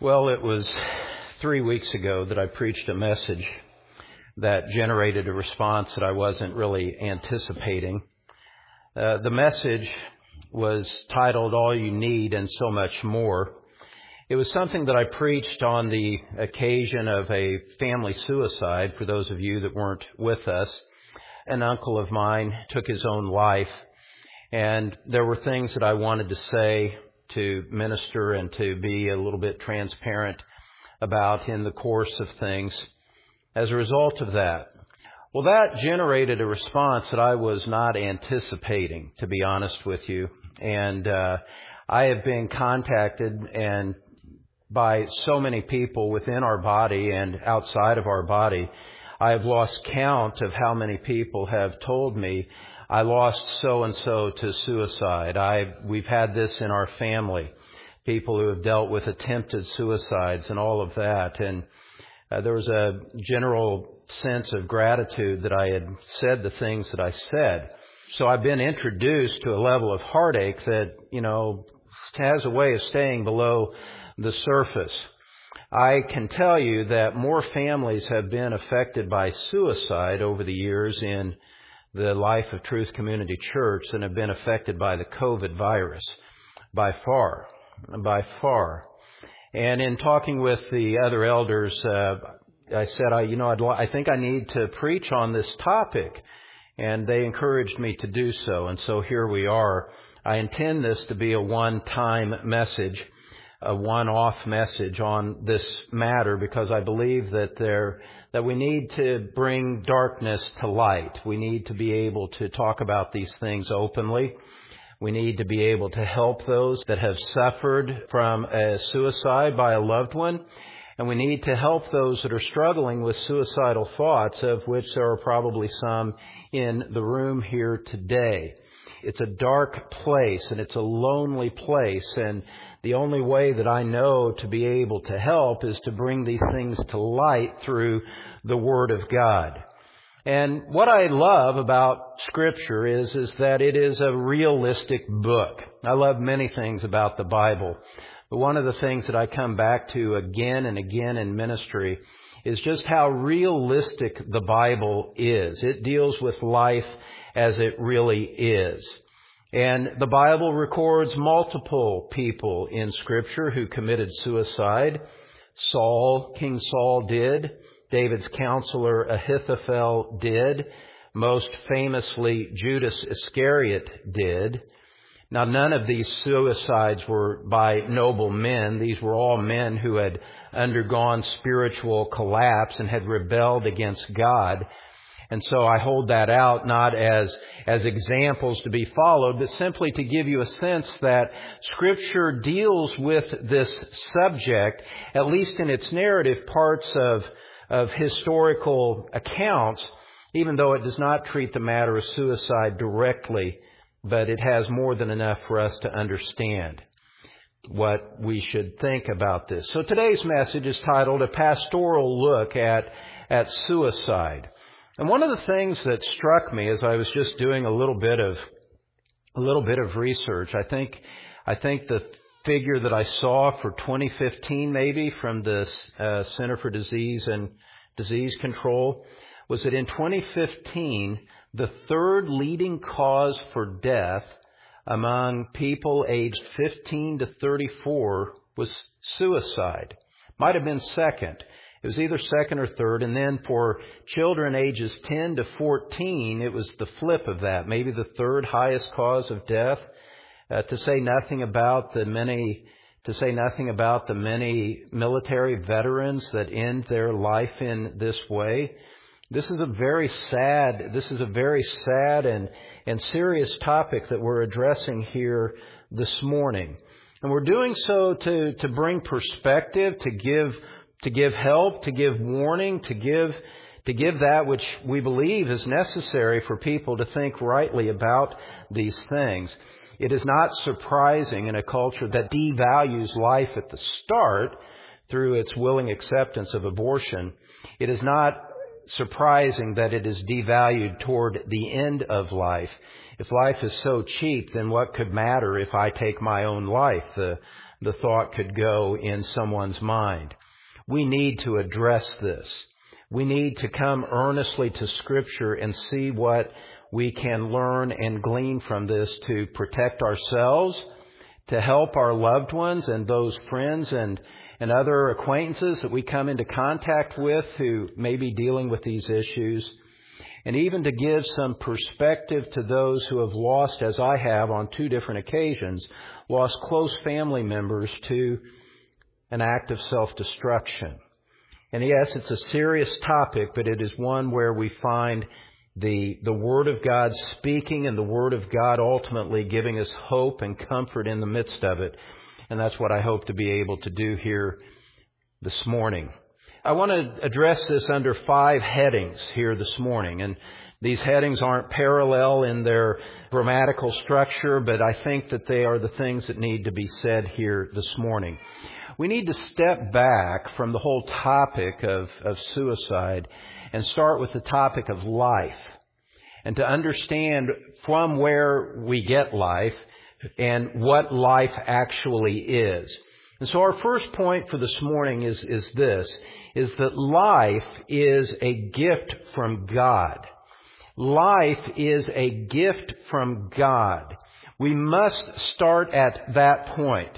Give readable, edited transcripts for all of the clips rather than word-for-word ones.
Well, it was 3 weeks ago that I preached a message that generated a response that I wasn't really anticipating. The message was titled, All You Need and So Much More. It was something that I preached on the occasion of a family suicide. For those of you that weren't with us, an uncle of mine took his own life, and there were things that I wanted to say to minister and to be a little bit transparent about in the course of things as a result of that. Well, that generated a response that I was not anticipating, to be honest with you. And I have been contacted and by so many people within our body and outside of our body. I have lost count of how many people have told me, I lost so-and-so to suicide. We've had this in our family, people who have dealt with attempted suicides and all of that. And there was a general sense of gratitude that I had said the things that I said. So I've been introduced to a level of heartache that, has a way of staying below the surface. I can tell you that more families have been affected by suicide over the years in the Life of Truth Community Church than have been affected by the COVID virus, by far. And in talking with the other elders, I said, I think I need to preach on this topic, and they encouraged me to do so, and so here we are. I intend this to be a one-time message, a one-off message on this matter, because I believe that we need to bring darkness to light. We need to be able to talk about these things openly. We need to be able to help those that have suffered from a suicide by a loved one. And we need to help those that are struggling with suicidal thoughts, of which there are probably some in the room here today. It's a dark place and it's a lonely place, and the only way that I know to be able to help is to bring these things to light through the Word of God. And what I love about Scripture is that it is a realistic book. I love many things about the Bible, but one of the things that I come back to again and again in ministry is just how realistic the Bible is. It deals with life as it really is. And the Bible records multiple people in Scripture who committed suicide. King Saul did. David's counselor Ahithophel did. Most famously, Judas Iscariot did. Now, none of these suicides were by noble men. These were all men who had undergone spiritual collapse and had rebelled against God. And so I hold that out not as examples to be followed, but simply to give you a sense that Scripture deals with this subject, at least in its narrative parts of historical accounts, even though it does not treat the matter of suicide directly, but it has more than enough for us to understand what we should think about this. So today's message is titled A Pastoral Look at Suicide. And one of the things that struck me as I was just doing a little bit of research, I think the figure that I saw for 2015 maybe from the Center for Disease and Disease Control was that in 2015, the third leading cause for death among people aged 15 to 34 was suicide. Might have been second. It was either second or third. And then for children ages 10 to 14, it was the flip of that, maybe the third highest cause of death. To say nothing about the many military veterans that end their life in this way. This is a very sad and serious topic that we're addressing here this morning. And we're doing so to bring perspective, to give help, to give warning, to give that which we believe is necessary for people to think rightly about these things. It is not surprising in a culture that devalues life at the start through its willing acceptance of abortion. It is not surprising that it is devalued toward the end of life. If life is so cheap, then what could matter if I take my own life? The the thought could go in someone's mind. We need to address this. We need to come earnestly to Scripture and see what we can learn and glean from this to protect ourselves, to help our loved ones and those friends and other acquaintances that we come into contact with who may be dealing with these issues, and even to give some perspective to those who have lost, as I have on 2 different occasions, lost close family members to an act of self-destruction. And yes, it's a serious topic, but it is one where we find the Word of God speaking and the Word of God ultimately giving us hope and comfort in the midst of it. And that's what I hope to be able to do here this morning. I want to address this under 5 headings here this morning. And these headings aren't parallel in their grammatical structure, but I think that they are the things that need to be said here this morning. We need to step back from the whole topic of suicide and start with the topic of life, and to understand from where we get life and what life actually is. And so our first point for this morning is that life is a gift from God. Life is a gift from God. We must start at that point.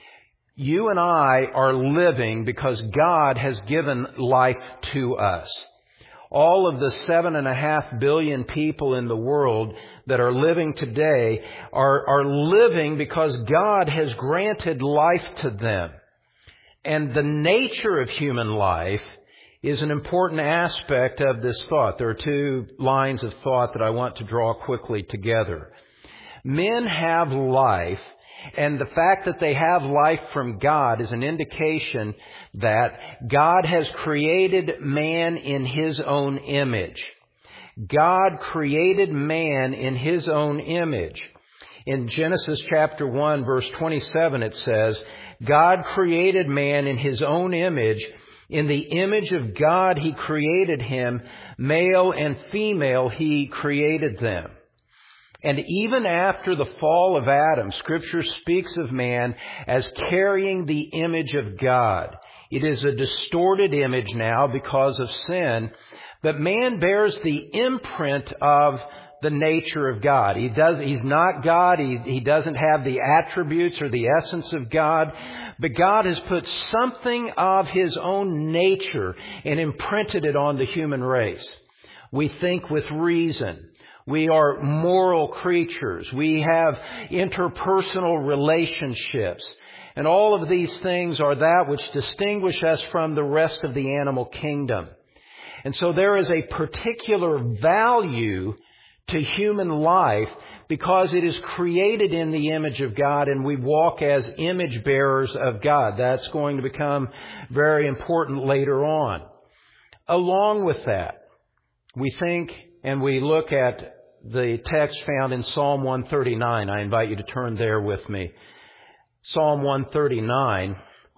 You and I are living because God has given life to us. All of the 7.5 billion people in the world that are living today are living because God has granted life to them. And the nature of human life is an important aspect of this thought. There are 2 lines of thought that I want to draw quickly together. Men have life, and the fact that they have life from God is an indication that God has created man in His own image. God created man in His own image. In Genesis chapter 1, verse 27, it says, God created man in His own image. In the image of God He created him. Male and female He created them. And even after the fall of Adam, Scripture speaks of man as carrying the image of God. It is a distorted image now because of sin, but man bears the imprint of the nature of God. He's not God. He doesn't have the attributes or the essence of God, but God has put something of His own nature and imprinted it on the human race. We think with reason. We are moral creatures. We have interpersonal relationships. And all of these things are that which distinguish us from the rest of the animal kingdom. And so there is a particular value to human life because it is created in the image of God, and we walk as image bearers of God. That's going to become very important later on. Along with that, we think and we look at the text found in Psalm 139. I invite you to turn there with me. Psalm 139.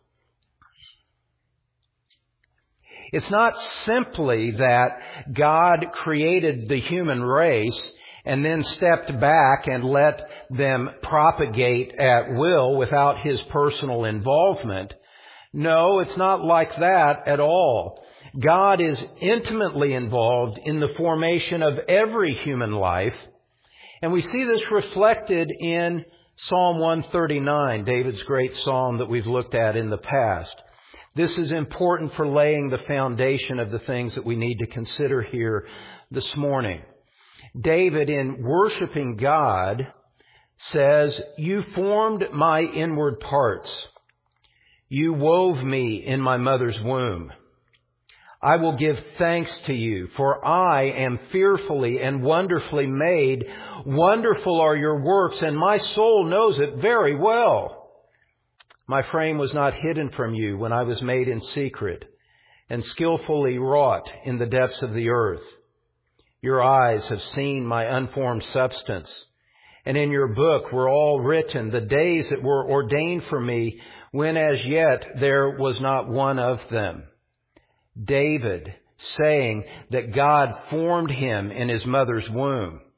It's not simply that God created the human race and then stepped back and let them propagate at will without His personal involvement. No, it's not like that at all. God is intimately involved in the formation of every human life. And we see this reflected in Psalm 139, David's great psalm that we've looked at in the past. This is important for laying the foundation of the things that we need to consider here this morning. David, in worshiping God, says, "You formed my inward parts. You wove me in my mother's womb. I will give thanks to you, for I am fearfully and wonderfully made. Wonderful are your works, and my soul knows it very well. My frame was not hidden from you when I was made in secret and skillfully wrought in the depths of the earth. Your eyes have seen my unformed substance, and in your book were all written the days that were ordained for me, when as yet there was not one of them." David saying that God formed him in his mother's womb.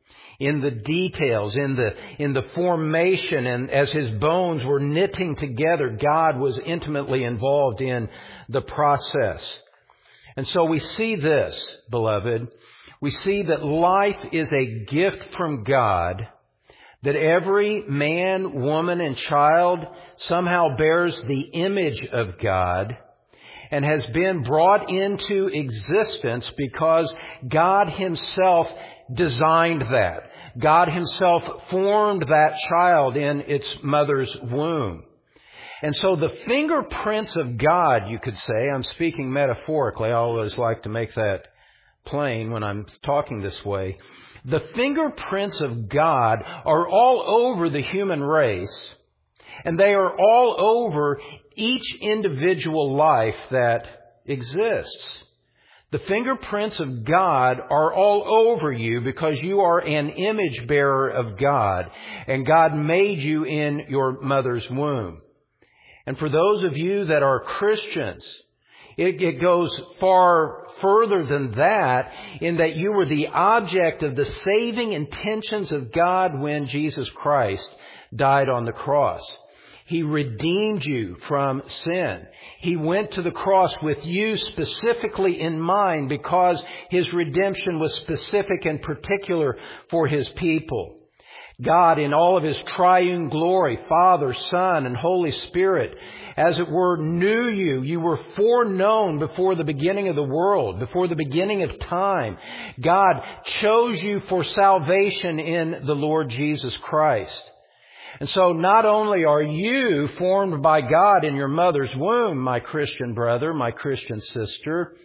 in the details, in the formation, and as His bones were knitting together, God was intimately involved in the process. And so we see this, beloved. We see that life is a gift from God, that every man, woman, and child somehow bears the image of God and has been brought into existence because God Himself designed that. God Himself formed that child in its mother's womb. And so the fingerprints of God, you could say, I'm speaking metaphorically, I always like to make that plain when I'm talking this way. The fingerprints of God are all over the human race, and they are all over each individual life that exists. The fingerprints of God are all over you because you are an image bearer of God, and God made you in your mother's womb. And for those of you that are Christians, it goes far further than that, in that you were the object of the saving intentions of God when Jesus Christ died on the cross. He redeemed you from sin. He went to the cross with you specifically in mind because His redemption was specific and particular for His people. God, in all of His triune glory, Father, Son, and Holy Spirit, as it were, knew you. You were foreknown before the beginning of the world, before the beginning of time. God chose you for salvation in the Lord Jesus Christ. And so not only are you formed by God in your mother's womb, my Christian brother, my Christian sister,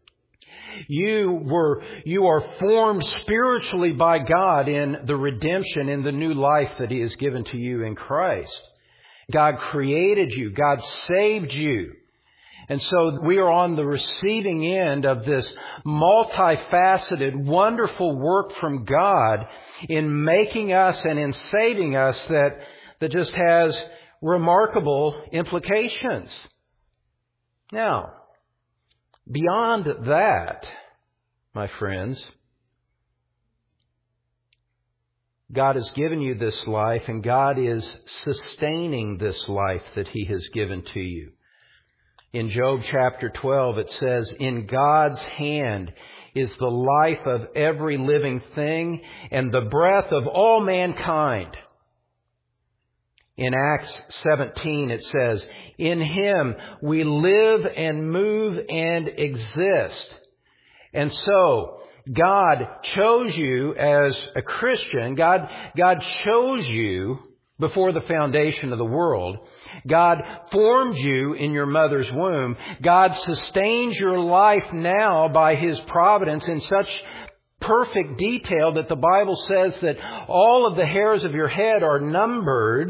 you are formed spiritually by God in the redemption, in the new life that He has given to you in Christ. God created you. God saved you. And so we are on the receiving end of this multifaceted, wonderful work from God in making us and in saving us that just has remarkable implications. Now, beyond that, my friends, God has given you this life, and God is sustaining this life that He has given to you. In Job chapter 12, it says, "In God's hand is the life of every living thing and the breath of all mankind." In Acts 17, it says, "In Him we live and move and exist." And so, God chose you as a Christian. God chose you before the foundation of the world. God formed you in your mother's womb. God sustains your life now by His providence in such perfect detail that the Bible says that all of the hairs of your head are numbered.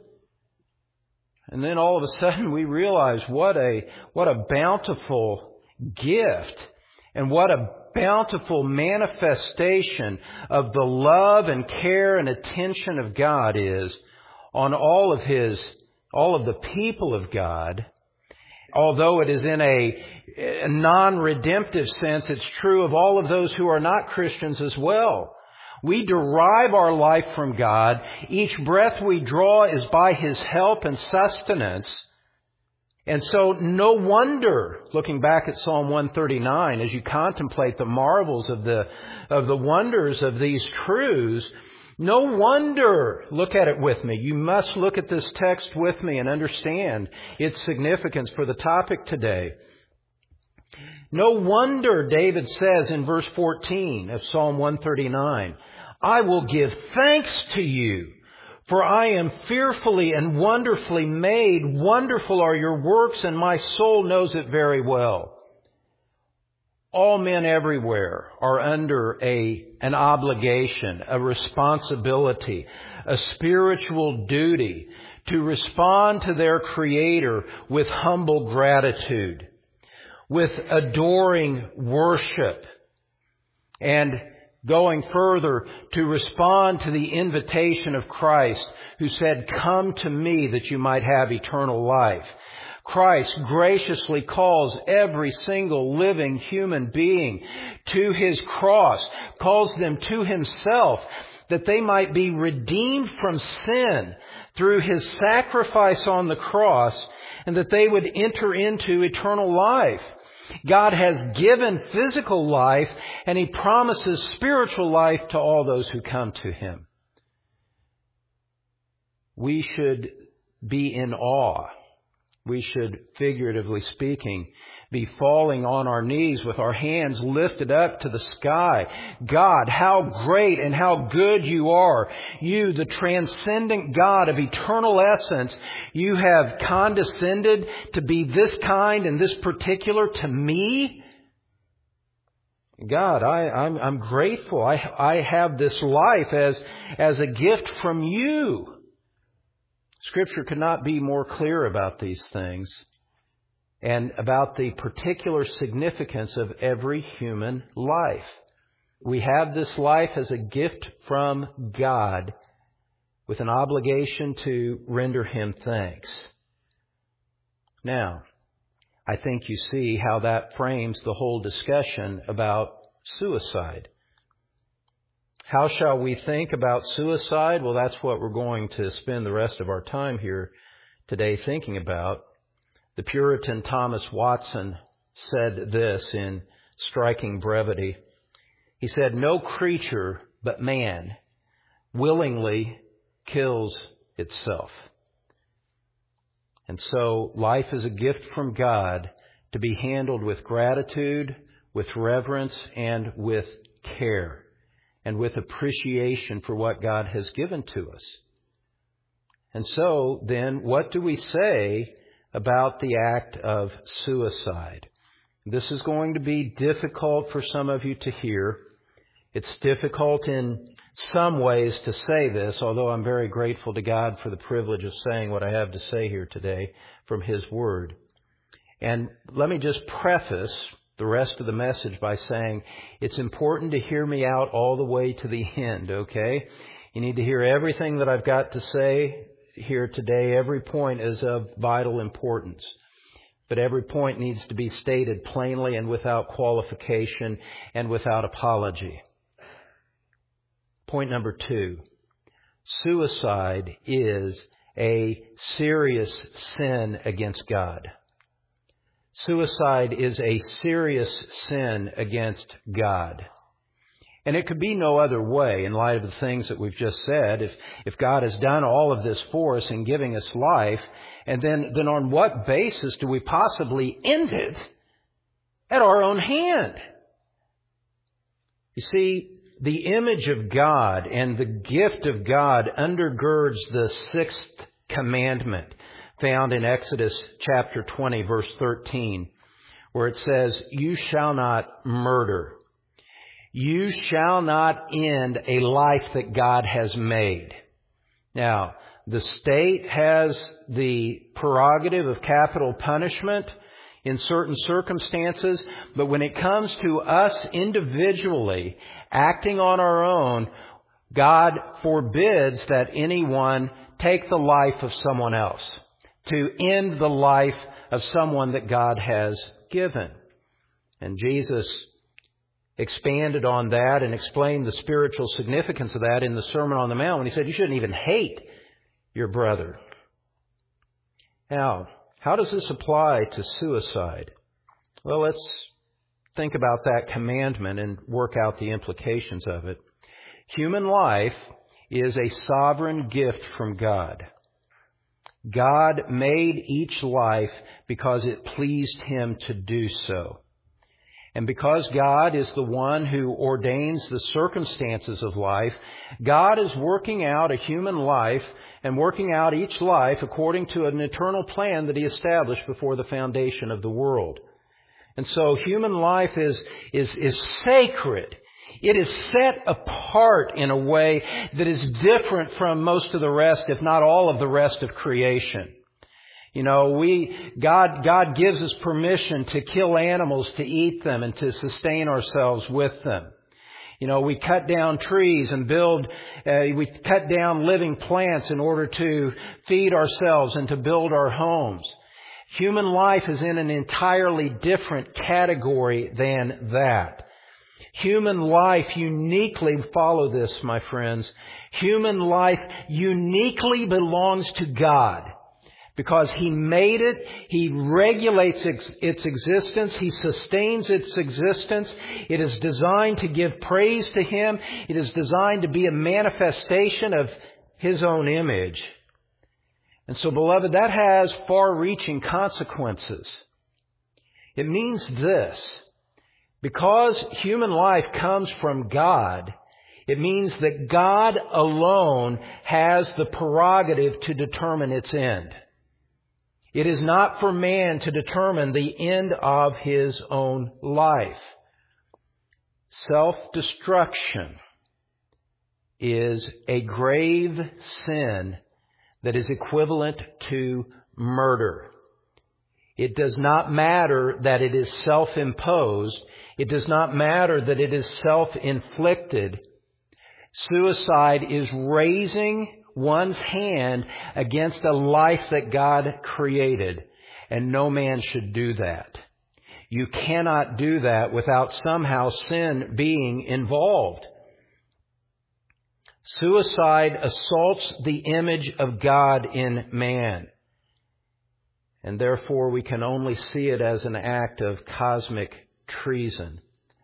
And then all of a sudden we realize what a bountiful gift and what a bountiful manifestation of the love and care and attention of God is on all of the people of God. Although it is in a non-redemptive sense, it's true of all of those who are not Christians as well. We derive our life from God. Each breath we draw is by His help and sustenance. And so no wonder, looking back at Psalm 139, as you contemplate the marvels of the wonders of these truths, no wonder, look at it with me. You must look at this text with me and understand its significance for the topic today. No wonder David says in verse 14 of Psalm 139, "I will give thanks to you, for I am fearfully and wonderfully made. Wonderful are your works, and my soul knows it very well." All men everywhere are under an obligation, a responsibility, a spiritual duty to respond to their Creator with humble gratitude, with adoring worship, and going further, to respond to the invitation of Christ, who said, "Come to me that you might have eternal life." Christ graciously calls every single living human being to His cross, calls them to Himself, that they might be redeemed from sin through His sacrifice on the cross, and that they would enter into eternal life. God has given physical life, and He promises spiritual life to all those who come to Him. We should be in awe. We should, figuratively speaking, be falling on our knees with our hands lifted up to the sky. God, how great and how good You are. You, the transcendent God of eternal essence, You have condescended to be this kind and this particular to me. God, I'm grateful. I have this life as a gift from You. Scripture could not be more clear about these things and about the particular significance of every human life. We have this life as a gift from God with an obligation to render Him thanks. Now, I think you see how that frames the whole discussion about suicide. How shall we think about suicide? Well, that's what we're going to spend the rest of our time here today thinking about. The Puritan Thomas Watson said this in striking brevity. He said, "No creature but man willingly kills itself." And so life is a gift from God to be handled with gratitude, with reverence, and with care, and with appreciation for what God has given to us. And so, then, what do we say about the act of suicide? This is going to be difficult for some of you to hear. It's difficult in some ways to say this, although I'm very grateful to God for the privilege of saying what I have to say here today from His Word. And let me just preface the rest of the message by saying it's important to hear me out all the way to the end, okay? You need to hear everything that I've got to say here today. Every point is of vital importance. But every point needs to be stated plainly and without qualification and without apology. Point number 2. Suicide is a serious sin against God. Suicide is a serious sin against God. And it could be no other way in light of the things that we've just said. If God has done all of this for us in giving us life, and then on what basis do we possibly end it at our own hand? You see, the image of God and the gift of God undergirds the 6th commandment found in Exodus chapter 20, verse 13, where it says, "You shall not murder. You shall not end a life that God has made." Now, the state has the prerogative of capital punishment in certain circumstances, but when it comes to us individually acting on our own, God forbids that anyone take the life of someone else, to end the life of someone that God has given. And Jesus expanded on that and explained the spiritual significance of that in the Sermon on the Mount when He said you shouldn't even hate your brother. Now, how does this apply to suicide? Well, let's think about that commandment and work out the implications of it. Human life is a sovereign gift from God. God made each life because it pleased Him to do so. And because God is the one who ordains the circumstances of life, God is working out a human life and working out each life according to an eternal plan that He established before the foundation of the world. And so human life is sacred. It is set apart in a way that is different from most of the rest, if not all of the rest of creation. You know, God gives us permission to kill animals, to eat them, and to sustain ourselves with them. You know, we cut down trees and we cut down living plants in order to feed ourselves and to build our homes. Human life is in an entirely different category than that. Human life uniquely, follow this, my friends, human life uniquely belongs to God. Because He made it, He regulates its existence, He sustains its existence. It is designed to give praise to Him. It is designed to be a manifestation of His own image. And so, beloved, that has far-reaching consequences. It means this: because human life comes from God, it means that God alone has the prerogative to determine its end. It is not for man to determine the end of his own life. Self-destruction is a grave sin that is equivalent to murder. It does not matter that it is self-imposed. It does not matter that it is self-inflicted. Suicide is raising one's hand against a life that God created, and no man should do that. You cannot do that without somehow sin being involved. Suicide assaults the image of God in man, and therefore we can only see it as an act of cosmic treason.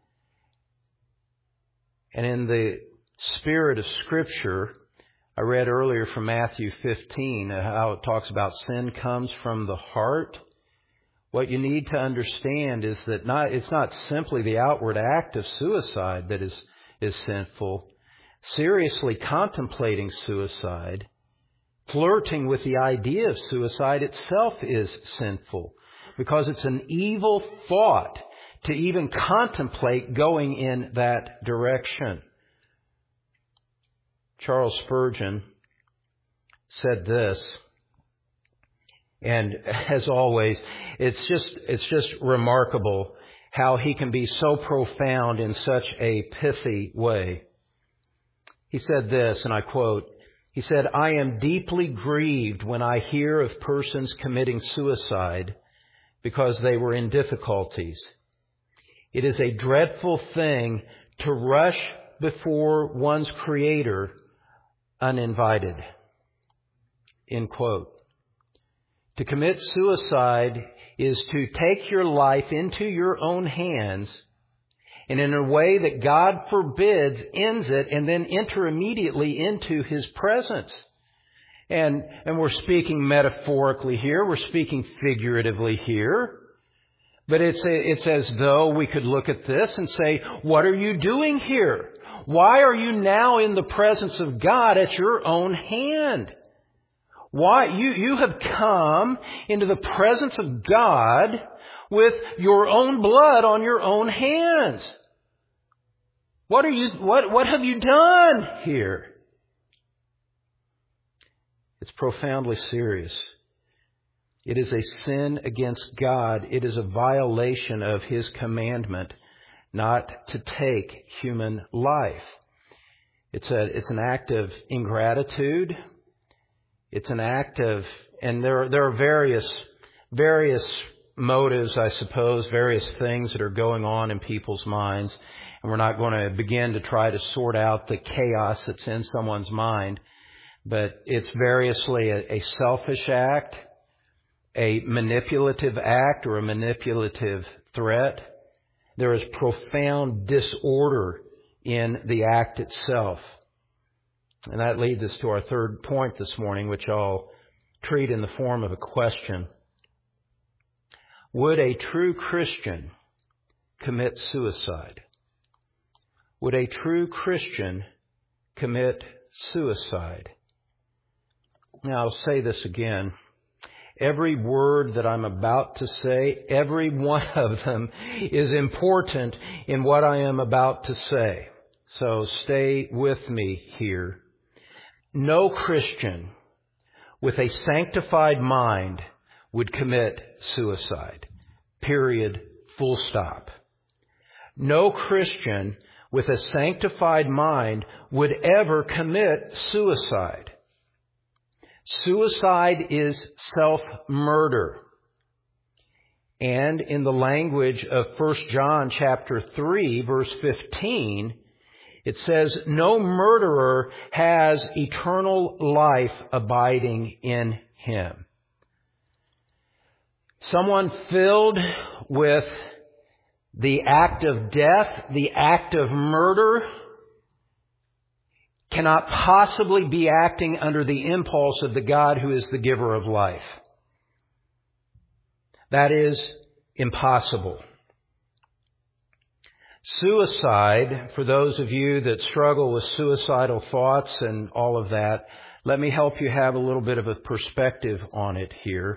And in the spirit of Scripture, I read earlier from Matthew 15 how it talks about sin comes from the heart. What you need to understand is that it's not simply the outward act of suicide that is sinful. Seriously contemplating suicide, flirting with the idea of suicide itself is sinful, because it's an evil thought to even contemplate going in that direction. Charles Spurgeon said this, and as always, it's just remarkable how he can be so profound in such a pithy way. He said this, and I quote, he said, "I am deeply grieved when I hear of persons committing suicide because they were in difficulties. It is a dreadful thing to rush before one's Creator uninvited." End quote. To commit suicide is to take your life into your own hands, and in a way that God forbids, ends it, and then enter immediately into His presence. And we're speaking metaphorically here. We're speaking figuratively here. But it's as though we could look at this and say, what are you doing here? Why are you now in the presence of God at your own hand? Why you have come into the presence of God with your own blood on your own hands. What have you done here? It's profoundly serious. It is a sin against God. It is a violation of His commandment not to take human life. It's an act of ingratitude. It's an act of, and there are various motives, I suppose, various things that are going on in people's minds. And we're not going to begin to try to sort out the chaos that's in someone's mind. But it's variously a selfish act, a manipulative act, or a manipulative threat. There is profound disorder in the act itself. And that leads us to our third point this morning, which I'll treat in the form of a question. Would a true Christian commit suicide? Would a true Christian commit suicide? Now, I'll say this again. Every word that I'm about to say, every one of them is important in what I am about to say. So stay with me here. No Christian with a sanctified mind would commit suicide. Period. Full stop. No Christian with a sanctified mind would ever commit suicide. Suicide is self-murder. And in the language of 1 John chapter 3, verse 15, it says, no murderer has eternal life abiding in him. Someone filled with the act of death, the act of murder, cannot possibly be acting under the impulse of the God who is the giver of life. That is impossible. Suicide, for those of you that struggle with suicidal thoughts and all of that, let me help you have a little bit of a perspective on it here.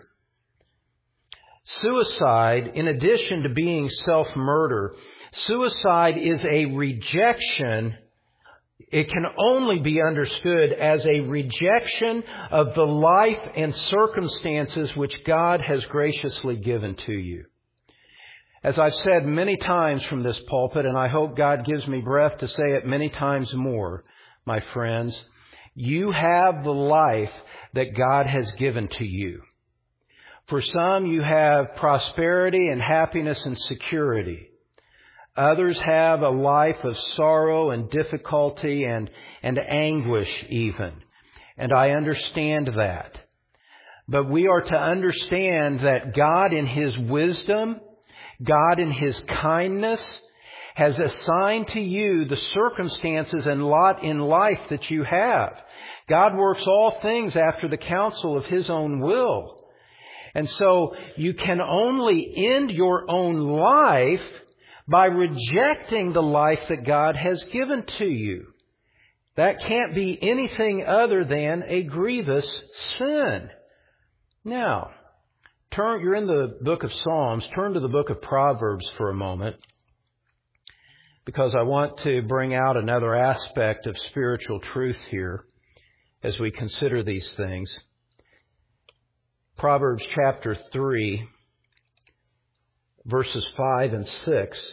Suicide, in addition to being self-murder, suicide is a rejection. It can only be understood as a rejection of the life and circumstances which God has graciously given to you. As I've said many times from this pulpit, and I hope God gives me breath to say it many times more, my friends, you have the life that God has given to you. For some, you have prosperity and happiness and security. Others have a life of sorrow and difficulty and anguish even. And I understand that. But we are to understand that God in His wisdom, God in His kindness, has assigned to you the circumstances and lot in life that you have. God works all things after the counsel of His own will. And so you can only end your own life by rejecting the life that God has given to you. That can't be anything other than a grievous sin. Now, you're in the book of Psalms. Turn to the book of Proverbs for a moment, because I want to bring out another aspect of spiritual truth here as we consider these things. Proverbs chapter 3, verses 5 and 6.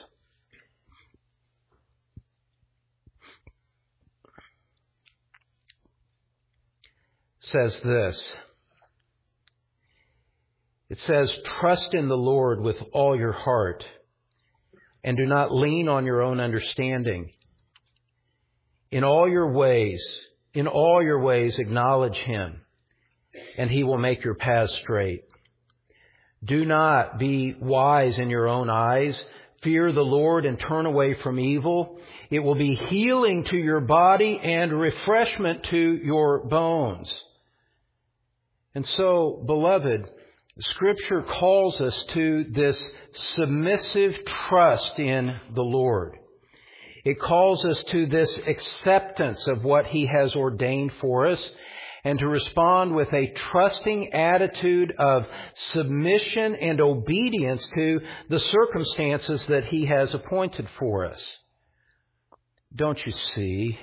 Says this. It says, trust in the Lord with all your heart, and do not lean on your own understanding. In all your ways acknowledge Him, and He will make your paths straight. Do not be wise in your own eyes. Fear the Lord and turn away from evil. It will be healing to your body and refreshment to your bones. And so, beloved, Scripture calls us to this submissive trust in the Lord. It calls us to this acceptance of what He has ordained for us, and to respond with a trusting attitude of submission and obedience to the circumstances that He has appointed for us. Don't you see,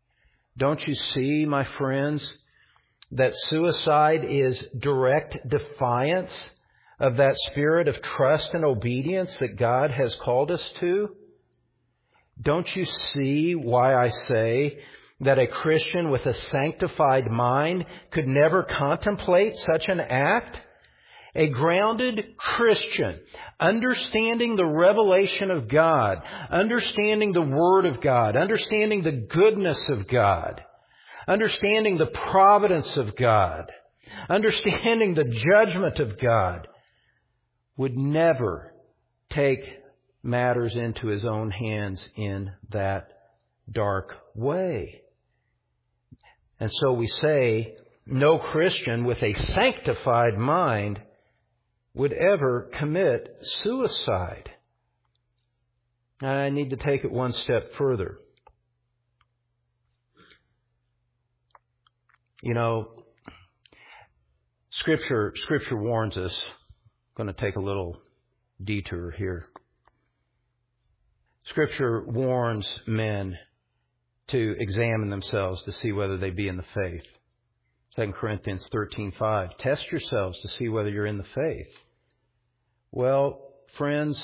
my friends, that suicide is direct defiance of that spirit of trust and obedience that God has called us to? Don't you see why I say that a Christian with a sanctified mind could never contemplate such an act? A grounded Christian, understanding the revelation of God, understanding the Word of God, understanding the goodness of God, understanding the providence of God, understanding the judgment of God, would never take matters into his own hands in that dark way. And so we say, no Christian with a sanctified mind would ever commit suicide. I need to take it one step further. You know, Scripture warns us. I'm going to take a little detour here. Scripture warns men to examine themselves to see whether they be in the faith. 2 Corinthians 13:5. Test yourselves to see whether you're in the faith. Well, friends,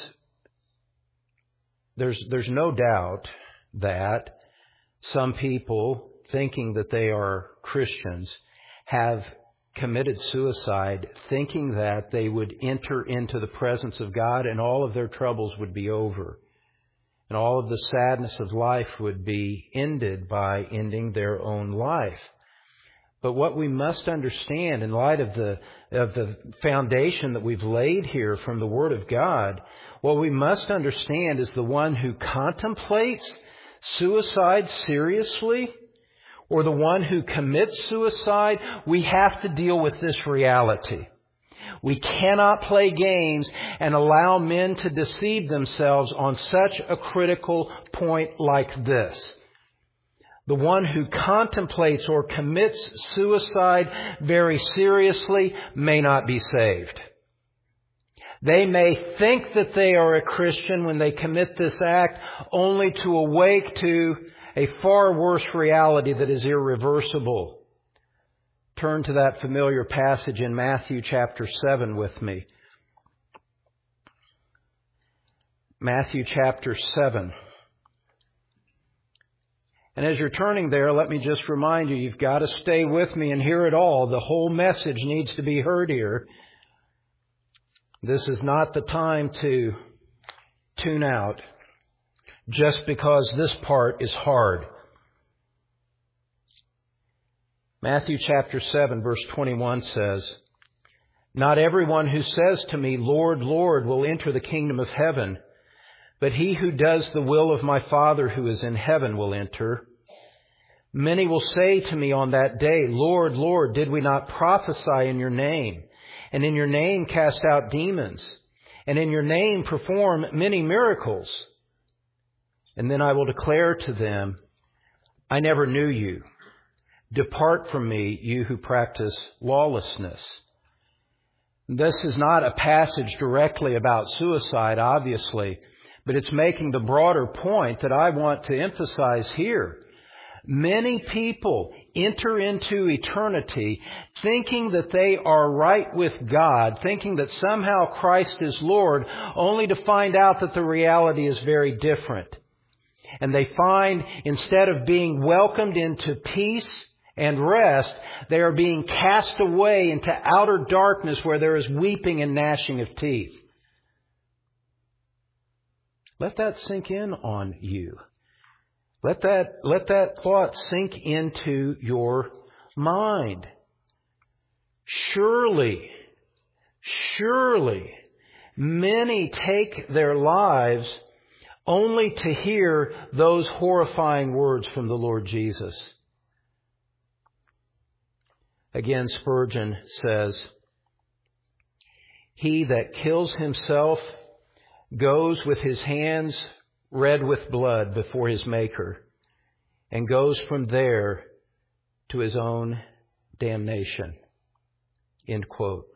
there's no doubt that some people, thinking that they are Christians, have committed suicide thinking that they would enter into the presence of God and all of their troubles would be over. And all of the sadness of life would be ended by ending their own life. But what we must understand in light of the foundation that we've laid here from the Word of God, what we must understand is the one who contemplates suicide seriously or the one who commits suicide, we have to deal with this reality. We cannot play games and allow men to deceive themselves on such a critical point like this. The one who contemplates or commits suicide very seriously may not be saved. They may think that they are a Christian when they commit this act, only to awake to a far worse reality that is irreversible. Turn to that familiar passage in Matthew chapter 7 with me. Matthew chapter 7. And as you're turning there, let me just remind you, you've got to stay with me and hear it all. The whole message needs to be heard here. This is not the time to tune out just because this part is hard. Matthew chapter 7 verse 21 says, "Not everyone who says to me, 'Lord, Lord,' will enter the kingdom of heaven, but he who does the will of my Father who is in heaven will enter. Many will say to me on that day, 'Lord, Lord, did we not prophesy in your name, and in your name cast out demons, and in your name perform many miracles?' And then I will declare to them, 'I never knew you. Depart from me, you who practice lawlessness.'" This is not a passage directly about suicide, obviously, but it's making the broader point that I want to emphasize here. Many people enter into eternity thinking that they are right with God, thinking that somehow Christ is Lord, only to find out that the reality is very different. And they find, instead of being welcomed into peace and rest, they are being cast away into outer darkness where there is weeping and gnashing of teeth. Let that sink in on you. Let that thought sink into your mind. Surely, many take their lives only to hear those horrifying words from the Lord Jesus. Again, Spurgeon says, "He that kills himself goes with his hands red with blood before his Maker, and goes from there to his own damnation." End quote.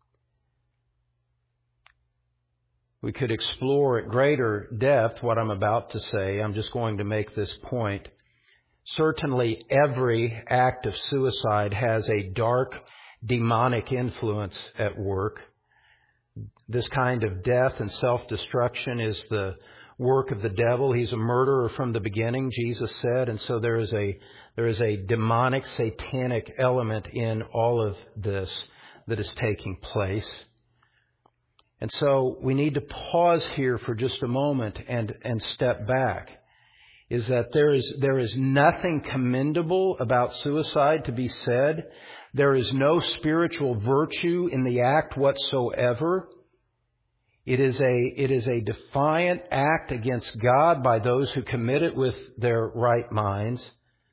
We could explore at greater depth what I'm about to say. I'm just going to make this point. Certainly every act of suicide has a dark, demonic influence at work. This kind of death and self-destruction is the work of the devil. He's a murderer from the beginning, Jesus said, and so there is a demonic, satanic element in all of this that is taking place. And so we need to pause here for just a moment and step back. Is that there is nothing commendable about suicide to be said. There is no spiritual virtue in the act whatsoever. It is a defiant act against God by those who commit it with their right minds.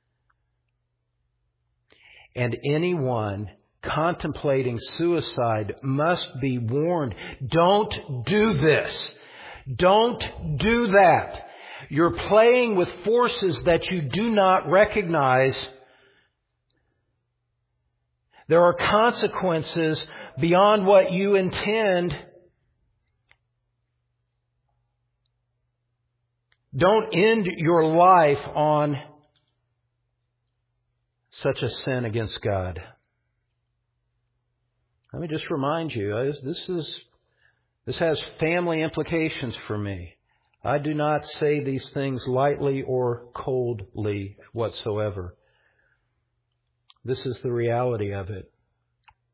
And anyone contemplating suicide must be warned. Don't do this. Don't do that. You're playing with forces that you do not recognize. There are consequences beyond what you intend. Don't end your life on such a sin against God. Let me just remind you, this has family implications for me. I do not say these things lightly or coldly whatsoever. This is the reality of it.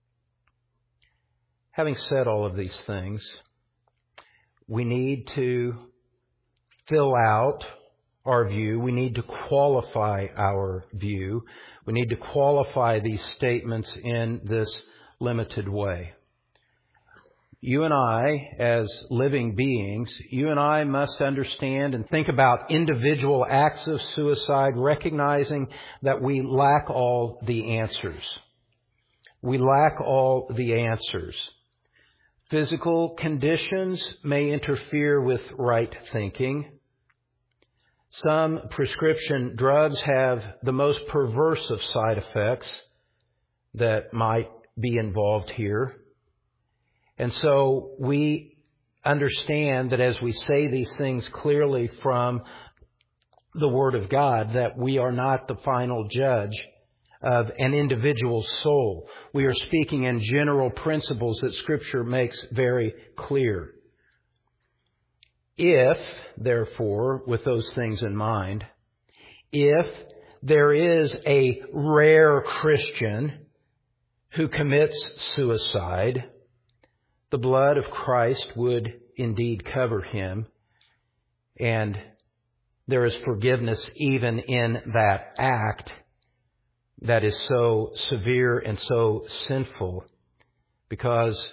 Having said all of these things, we need to fill out our view. We need to qualify our view. We need to qualify these statements in this limited way. You and I, as living beings, you and I must understand and think about individual acts of suicide, recognizing that we lack all the answers. We lack all the answers. Physical conditions may interfere with right thinking. Some prescription drugs have the most perverse of side effects that might be involved here. And so we understand that as we say these things clearly from the Word of God, that we are not the final judge of an individual's soul. We are speaking in general principles that Scripture makes very clear. If, therefore, with those things in mind, if there is a rare Christian who commits suicide, the blood of Christ would indeed cover him, and there is forgiveness even in that act that is so severe and so sinful, because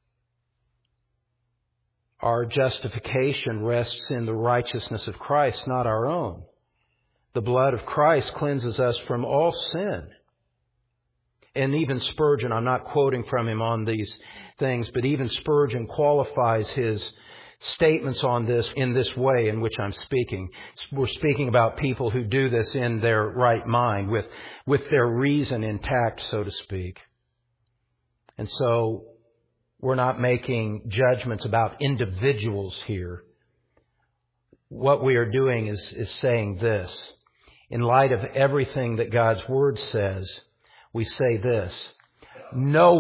our justification rests in the righteousness of Christ, not our own. The blood of Christ cleanses us from all sin. And even Spurgeon, I'm not quoting from him on these things, but even Spurgeon qualifies his statements on this in this way in which I'm speaking. We're speaking about people who do this in their right mind, with their reason intact, so to speak. And so we're not making judgments about individuals here. What we are doing is saying this. In light of everything that God's Word says, we say this: no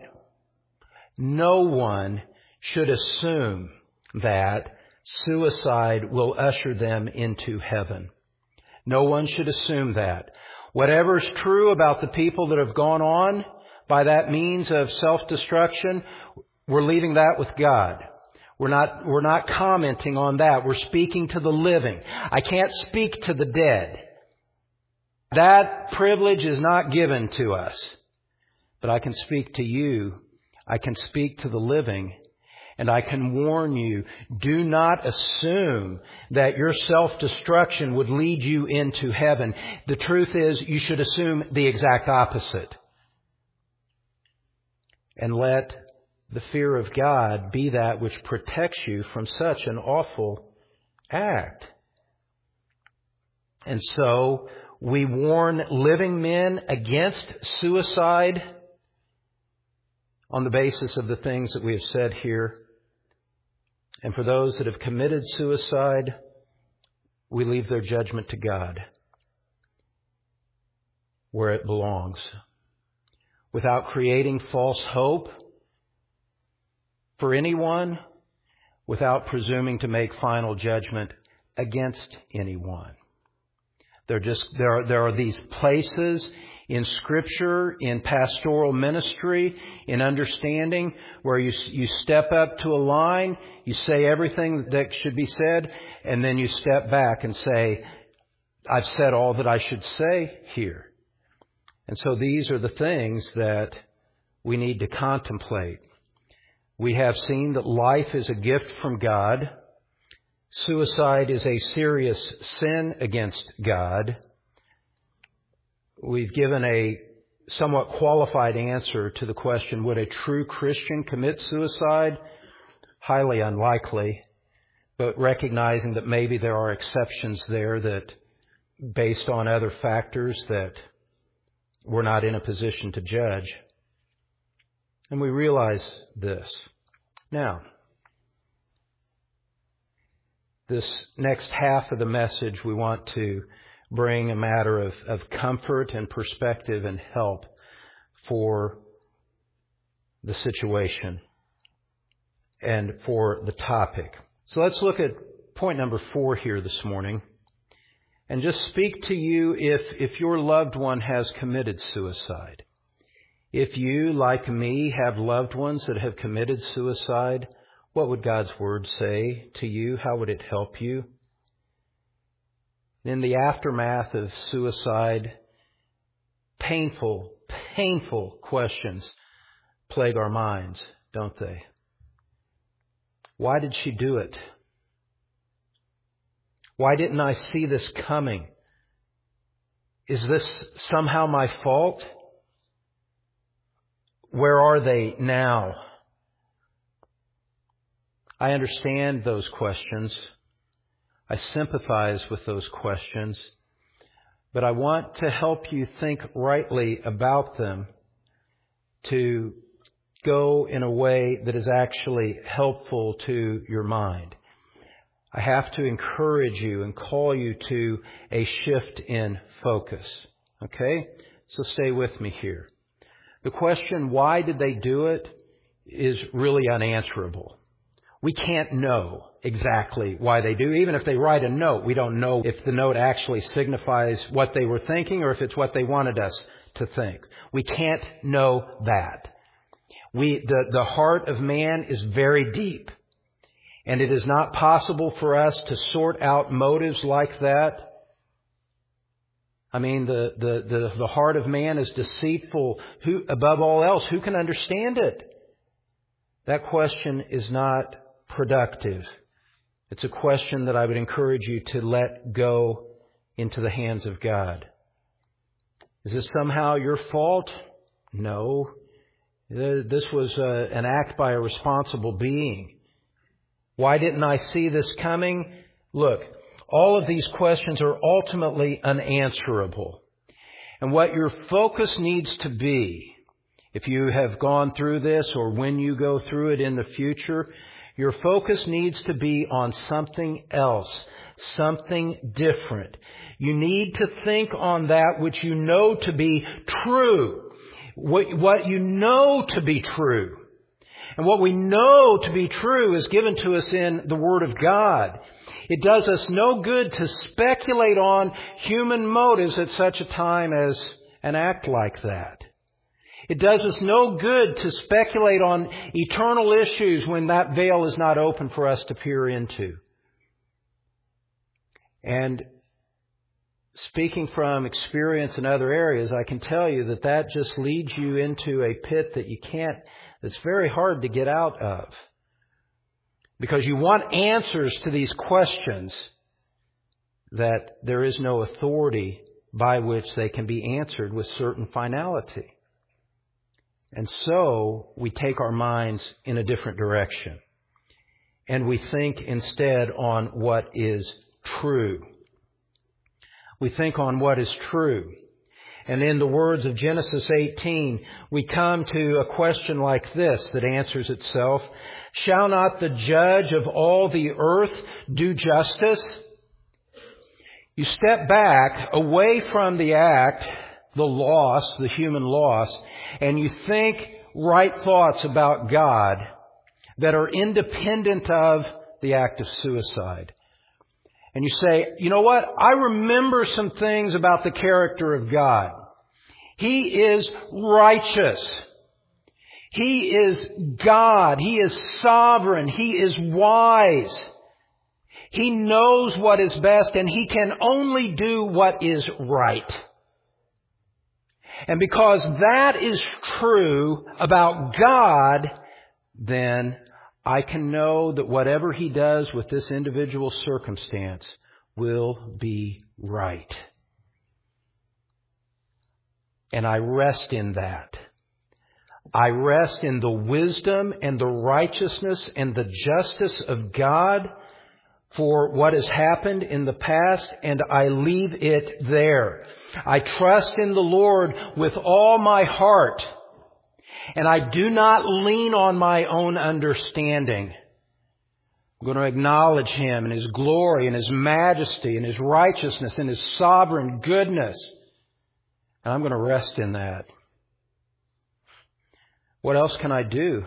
one should assume that suicide will usher them into heaven. No one should assume that. Whatever's true about the people that have gone on by that means of self-destruction, we're leaving that with God. We're not commenting on that. We're speaking to the living. I can't speak to the dead. That privilege is not given to us. But I can speak to you. I can speak to the living. And I can warn you, do not assume that your self-destruction would lead you into heaven. The truth is, you should assume the exact opposite. And let the fear of God be that which protects you from such an awful act. And so we warn living men against suicide on the basis of the things that we have said here. And for those that have committed suicide, we leave their judgment to God, where it belongs, without creating false hope for anyone, without presuming to make final judgment against anyone. There are these places in Scripture, in pastoral ministry, in understanding, where you step up to a line, you say everything that should be said, and then you step back and say, I've said all that I should say here. And so these are the things that we need to contemplate. We have seen that life is a gift from God. Suicide is a serious sin against God. We've given a somewhat qualified answer to the question, would a true Christian commit suicide? Highly unlikely, but recognizing that maybe there are exceptions there that, based on other factors, that we're not in a position to judge. And we realize this. Now, this next half of the message, we want to bring a matter of comfort and perspective and help for the situation and for the topic. So let's look at point number 4 here this morning and just speak to you if your loved one has committed suicide. If you, like me, have loved ones that have committed suicide, what would God's Word say to you? How would it help you? In the aftermath of suicide, painful questions plague our minds, don't they? Why did she do it? Why didn't I see this coming? Is this somehow my fault? Where are they now? I understand those questions. I sympathize with those questions. But I want to help you think rightly about them, to go in a way that is actually helpful to your mind. I have to encourage you and call you to a shift in focus. Okay? So stay with me here. The question, why did they do it, is really unanswerable. We can't know exactly why they do. Even if they write a note, we don't know if the note actually signifies what they were thinking or if it's what they wanted us to think. We can't know that. The heart of man is very deep. And it is not possible for us to sort out motives like that. I mean, the heart of man is deceitful. Who, above all else, who can understand it? That question is not productive. It's a question that I would encourage you to let go into the hands of God. Is this somehow your fault? No. This was an act by a responsible being. Why didn't I see this coming? Look, all of these questions are ultimately unanswerable. And what your focus needs to be, if you have gone through this or when you go through it in the future, your focus needs to be on something else, something different. You need to think on that which you know to be true, what you know to be true. And what we know to be true is given to us in the Word of God. It does us no good to speculate on human motives at such a time as an act like that. It does us no good to speculate on eternal issues when that veil is not open for us to peer into. And speaking from experience in other areas, I can tell you that just leads you into a pit that that's very hard to get out of. Because you want answers to these questions that there is no authority by which they can be answered with certain finality. And so we take our minds in a different direction. And we think instead on what is true. We think on what is true. And in the words of Genesis 18, we come to a question like this that answers itself. Shall not the judge of all the earth do justice? You step back away from the act, the loss, the human loss, and you think right thoughts about God that are independent of the act of suicide. And you say, you know what? I remember some things about the character of God. He is righteous. He is God. He is sovereign. He is wise. He knows what is best, and He can only do what is right. And because that is true about God, then I can know that whatever He does with this individual circumstance will be right. And I rest in that. I rest in the wisdom and the righteousness and the justice of God for what has happened in the past, and I leave it there. I trust in the Lord with all my heart, and I do not lean on my own understanding. I'm going to acknowledge Him and His glory and His majesty and His righteousness and His sovereign goodness. And I'm going to rest in that. What else can I do?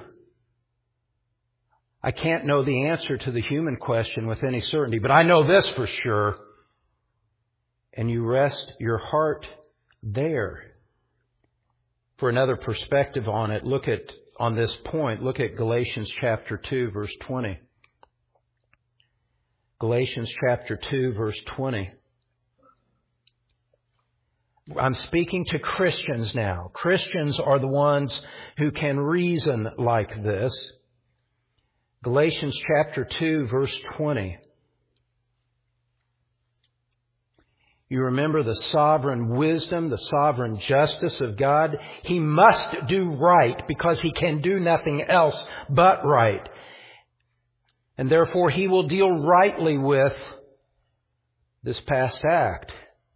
I can't know the answer to the human question with any certainty, but I know this for sure. And you rest your heart there. For another perspective on it, on this point, look at Galatians chapter 2, verse 20. Galatians chapter 2, verse 20. I'm speaking to Christians now. Christians are the ones who can reason like this. Galatians chapter 2, verse 20. You remember the sovereign wisdom, the sovereign justice of God. He must do right because He can do nothing else but right. And therefore He will deal rightly with this past act.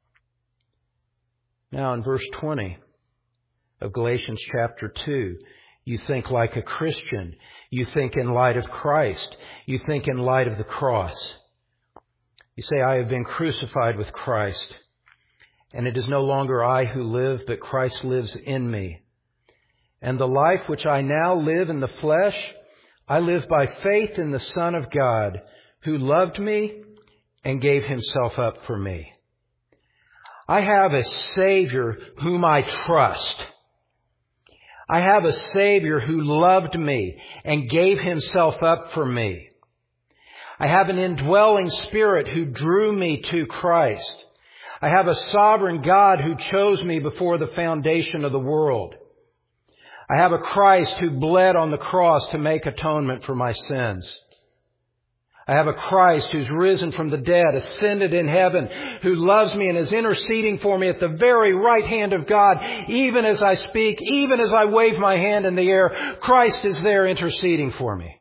Now in verse 20 of Galatians chapter 2, you think like a Christian. You think in light of Christ. You think in light of the cross. You say, I have been crucified with Christ, and it is no longer I who live, but Christ lives in me. And the life which I now live in the flesh, I live by faith in the Son of God, who loved me and gave Himself up for me. I have a Savior whom I trust. I have a Savior who loved me and gave Himself up for me. I have an indwelling Spirit who drew me to Christ. I have a sovereign God who chose me before the foundation of the world. I have a Christ who bled on the cross to make atonement for my sins. I have a Christ who's risen from the dead, ascended in heaven, who loves me and is interceding for me at the very right hand of God. Even as I speak, even as I wave my hand in the air, Christ is there interceding for me.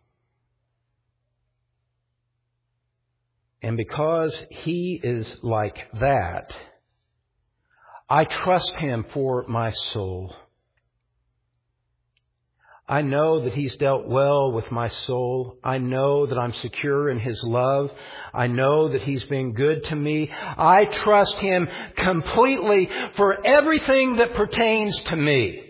And because He is like that, I trust Him for my soul. I know that He's dealt well with my soul. I know that I'm secure in His love. I know that He's been good to me. I trust Him completely for everything that pertains to me.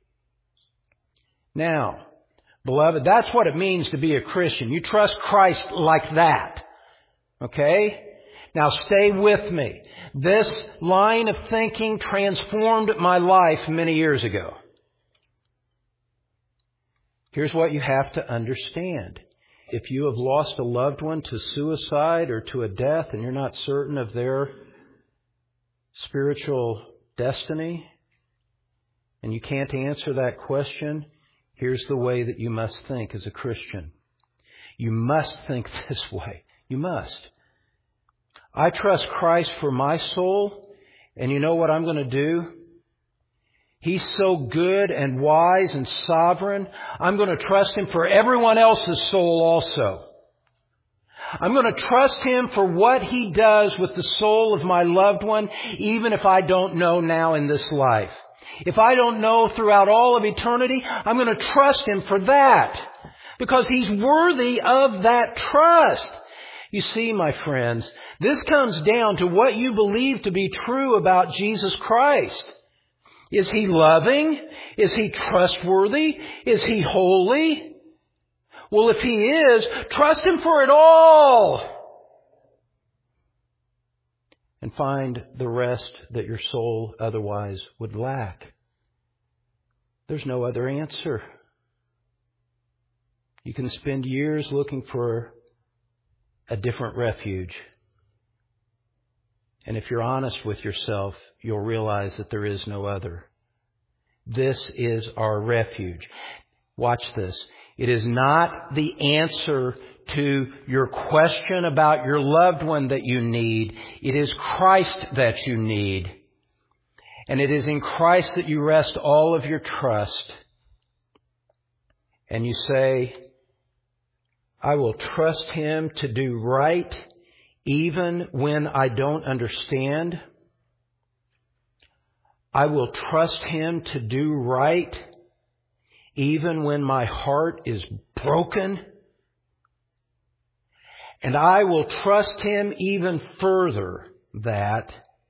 Now, beloved, that's what it means to be a Christian. You trust Christ like that. Okay? Now stay with me. This line of thinking transformed my life many years ago. Here's what you have to understand. If you have lost a loved one to suicide or to a death and you're not certain of their spiritual destiny, and you can't answer that question, here's the way that you must think as a Christian. You must think this way. You must. I trust Christ for my soul, and you know what I'm going to do? He's so good and wise and sovereign. I'm going to trust Him for everyone else's soul also. I'm going to trust Him for what He does with the soul of my loved one, even if I don't know now in this life. If I don't know throughout all of eternity, I'm going to trust Him for that, because He's worthy of that trust. You see, my friends, this comes down to what you believe to be true about Jesus Christ. Is He loving? Is He trustworthy? Is He holy? Well, if He is, trust Him for it all. And find the rest that your soul otherwise would lack. There's no other answer. You can spend years looking for a different refuge. And if you're honest with yourself, you'll realize that there is no other. This is our refuge. Watch this. It is not the answer to your question about your loved one that you need. It is Christ that you need. And it is in Christ that you rest all of your trust. And you say, I will trust Him to do right even when I don't understand. I will trust Him to do right even when my heart is broken. And I will trust Him even further that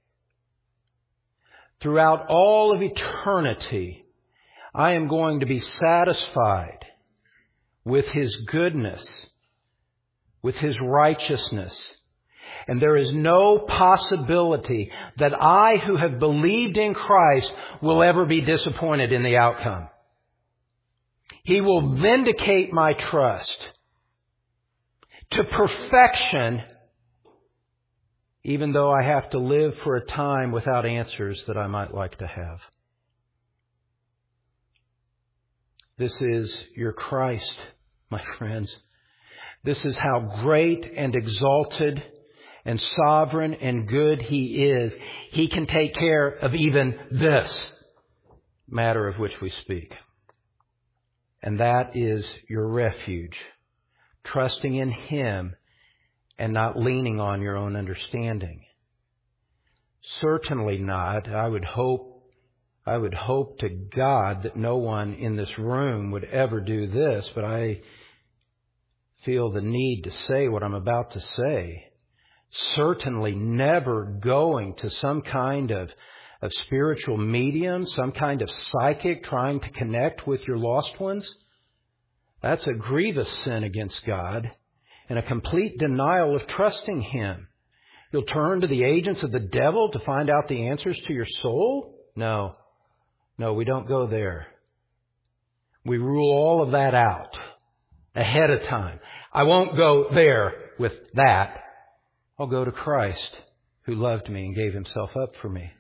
throughout all of eternity, I am going to be satisfied with His goodness, with His righteousness, And there is no possibility that I, who have believed in Christ, will ever be disappointed in the outcome. He will vindicate my trust to perfection, even though I have to live for a time without answers that I might like to have. This is your Christ, my friends. This is how great and exalted and sovereign and good He is. He can take care of even this matter of which we speak. And that is your refuge, trusting in Him and not leaning on your own understanding. Certainly not. I would hope to God that no one in this room would ever do this, but I feel the need to say what I'm about to say. Certainly never going to some kind of spiritual medium, some kind of psychic trying to connect with your lost ones. That's a grievous sin against God and a complete denial of trusting Him. You'll turn to the agents of the devil to find out the answers to your soul? No, we don't go there. We rule all of that out ahead of time. I won't go there with that. I'll go to Christ, who loved me and gave Himself up for me.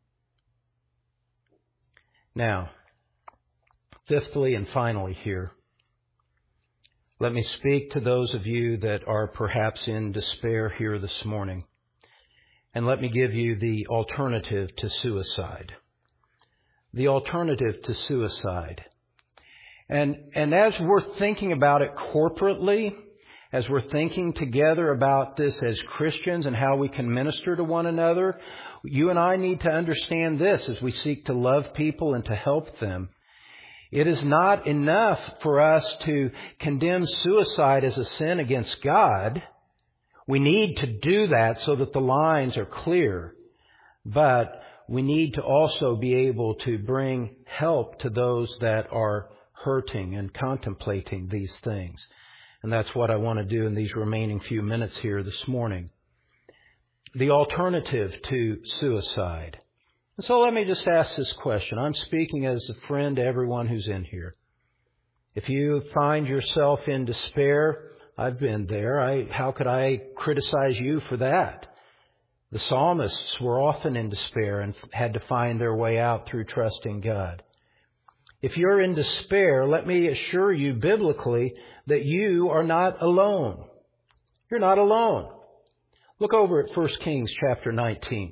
Now, fifthly and finally here, let me speak to those of you that are perhaps in despair here this morning. And let me give you the alternative to suicide. The alternative to suicide. And as we're thinking about it corporately, as we're thinking together about this as Christians and how we can minister to one another, you and I need to understand this as we seek to love people and to help them. It is not enough for us to condemn suicide as a sin against God. We need to do that so that the lines are clear. But we need to also be able to bring help to those that are hurting and contemplating these things. And that's what I want to do in these remaining few minutes here this morning. The alternative to suicide. And so let me just ask this question. I'm speaking as a friend to everyone who's in here. If you find yourself in despair, I've been there. How could I criticize you for that? The psalmists were often in despair and had to find their way out through trusting God. If you're in despair, let me assure you biblically that you are not alone. You're not alone. Look over at 1 Kings chapter 19.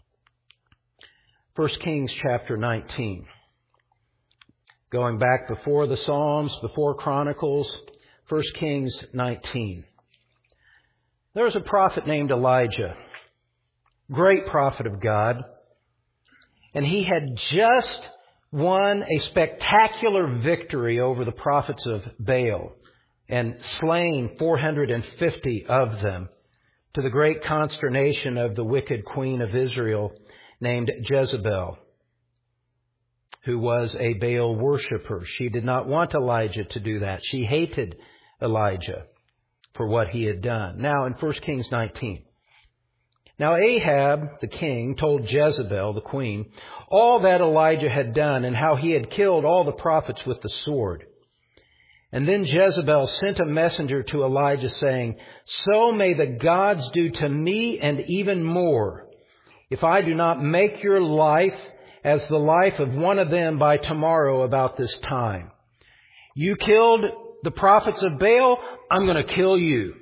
1 Kings chapter 19. Going back before the Psalms, before Chronicles, 1 Kings 19. There was a prophet named Elijah, great prophet of God, and he had just won a spectacular victory over the prophets of Baal and slain 450 of them, to the great consternation of the wicked queen of Israel named Jezebel, who was a Baal worshiper. She did not want Elijah to do that. She hated Elijah for what he had done. Now in 1 Kings 19. Now Ahab, the king, told Jezebel, the queen, all that Elijah had done and how he had killed all the prophets with the sword. And then Jezebel sent a messenger to Elijah saying, so may the gods do to me and even more, if I do not make your life as the life of one of them by tomorrow about this time. You killed the prophets of Baal, I'm going to kill you.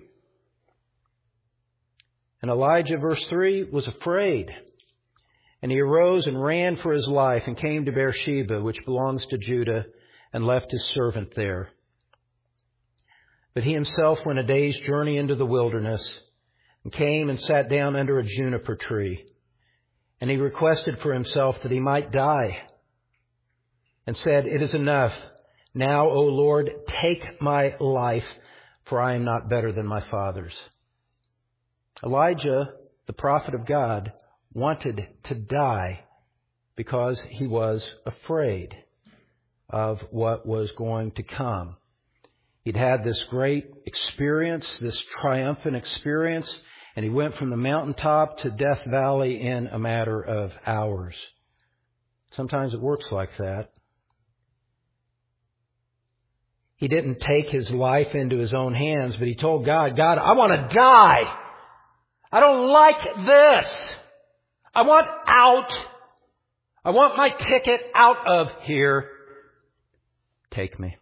And Elijah, verse 3, was afraid. And he arose and ran for his life and came to Beersheba, which belongs to Judah, and left his servant there. But he himself went a day's journey into the wilderness and came and sat down under a juniper tree. And he requested for himself that he might die and said, it is enough. Now, O Lord, take my life, for I am not better than my fathers. Elijah, the prophet of God, wanted to die because he was afraid of what was going to come. He'd had this great experience, this triumphant experience, And he went from the mountaintop to Death Valley in a matter of hours. Sometimes it works like that. He didn't take his life into his own hands, but he told God, God, I want to die. I don't like this. I want out. I want my ticket out of here. Take me.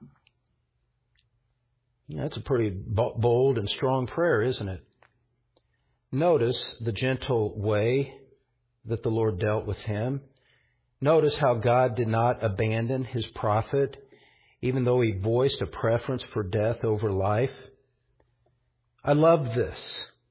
That's a pretty bold and strong prayer, isn't it? Notice the gentle way that the Lord dealt with him. Notice how God did not abandon his prophet, even though he voiced a preference for death over life. I love this.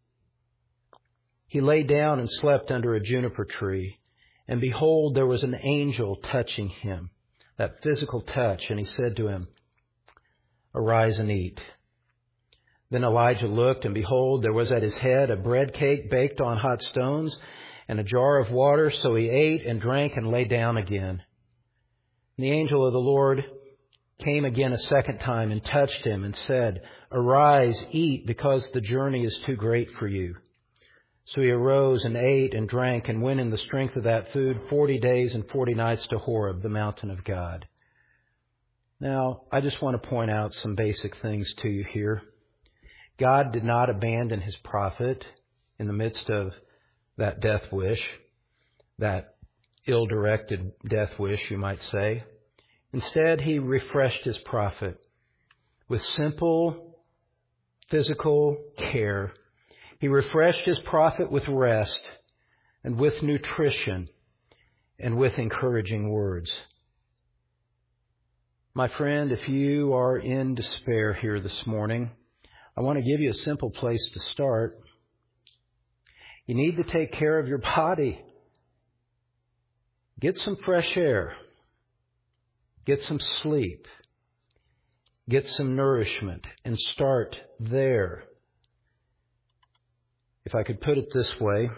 He lay down and slept under a juniper tree, and behold, there was an angel touching him, that physical touch, and he said to him, Arise and eat. Then Elijah looked, and behold, there was at his head a bread cake baked on hot stones, and a jar of water. So he ate and drank and lay down again. And the angel of the Lord came again a second time and touched him and said, Arise, eat, because the journey is too great for you. So he arose and ate and drank and went in the strength of that food 40 days and 40 nights to Horeb, the mountain of God. Now, I just want to point out some basic things to you here. God did not abandon his prophet in the midst of that death wish, that ill-directed death wish, you might say. Instead, he refreshed his prophet with simple physical care. He refreshed his prophet with rest and with nutrition and with encouraging words. My friend, if you are in despair here this morning, I want to give you a simple place to start. You need to take care of your body. Get some fresh air. Get some sleep. Get some nourishment and start there. If I could put it this way,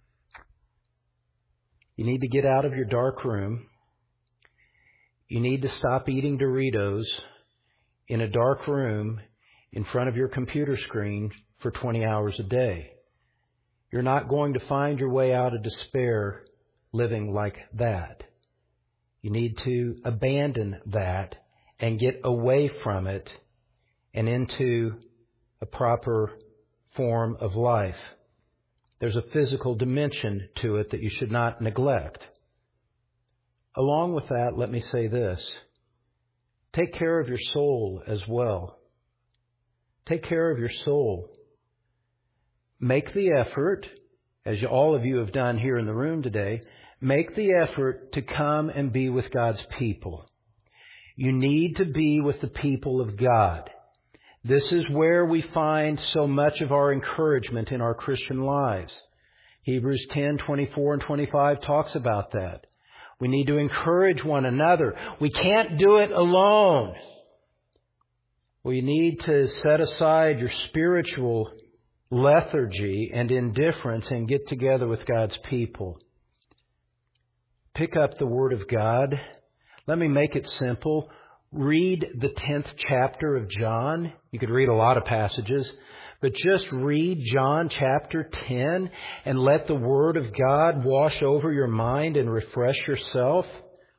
you need to get out of your dark room. You need to stop eating Doritos in a dark room in front of your computer screen for 20 hours a day. You're not going to find your way out of despair living like that. You need to abandon that and get away from it and into a proper form of life. There's a physical dimension to it that you should not neglect. Along with that, let me say this. Take care of your soul as well. Take care of your soul. Make the effort, as all of you have done here in the room today, make the effort to come and be with God's people. You need to be with the people of God. This is where we find so much of our encouragement in our Christian lives. Hebrews 10:24 and 25 talks about that. We need to encourage one another. We can't do it alone. We need to set aside your spiritual lethargy and indifference and get together with God's people. Pick up the Word of God. Let me make it simple. Read the 10th chapter of John. You could read a lot of passages, but just read John chapter 10 and let the Word of God wash over your mind and refresh yourself.